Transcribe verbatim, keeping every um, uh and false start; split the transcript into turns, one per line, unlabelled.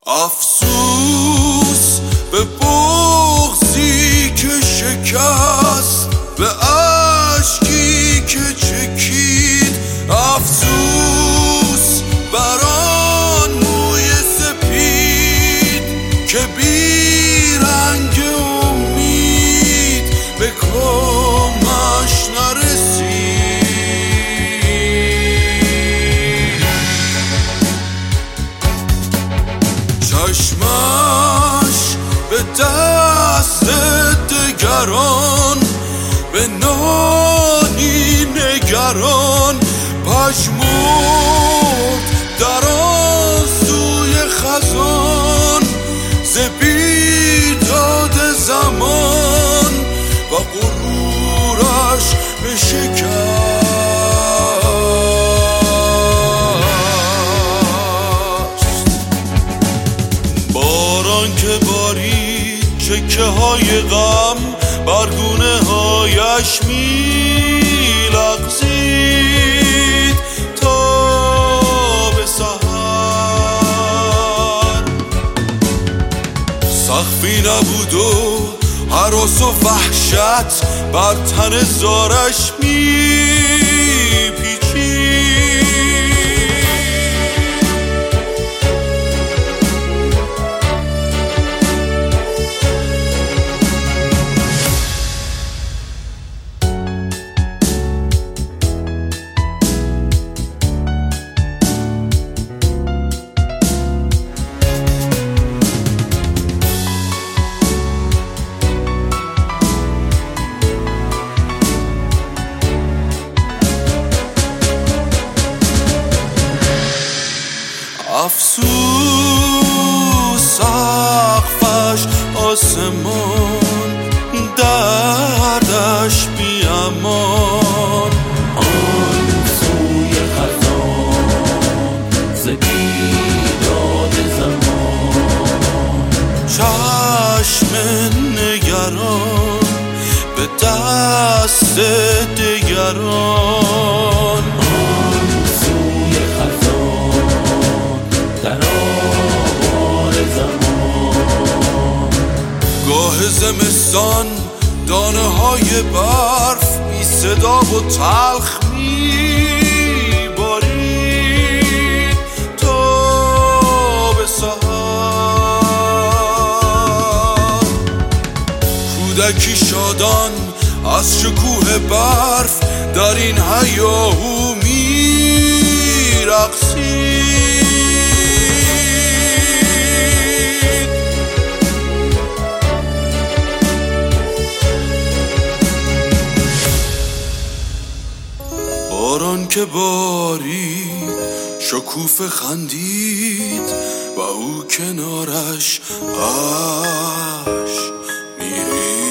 افسوس به بغضی که شکست، به اشکی که چکید. افسوس بر آن موی سپید که بی رنگ امید به کامش نرسید. چشمش به دست دگران، به نانی نگران، پژمرد در آن سوی خزان، ز بیداد زمان و غرورش بشکست. باران که بارید چکه های غم بر گونه هایش می لغزید تا به سحر. سقفی نبود و هراس و وحشت بر تن زارش می پیچید. افسوس سقفش آسمان، دردش بی امان.
آن سوی خزان ز بیداد زمان،
چشم نگران به دست دگران.
آن سوی خزان در آبان زمان.
گاه زمستان دانه های برف بی صدا و تلخ می بارید تا به سحر. کودکی شادان از شکوه برف در این هیاهو می رقصید. باران که بارید شکوفه خندید و او کنارش اشک می‌ریخت.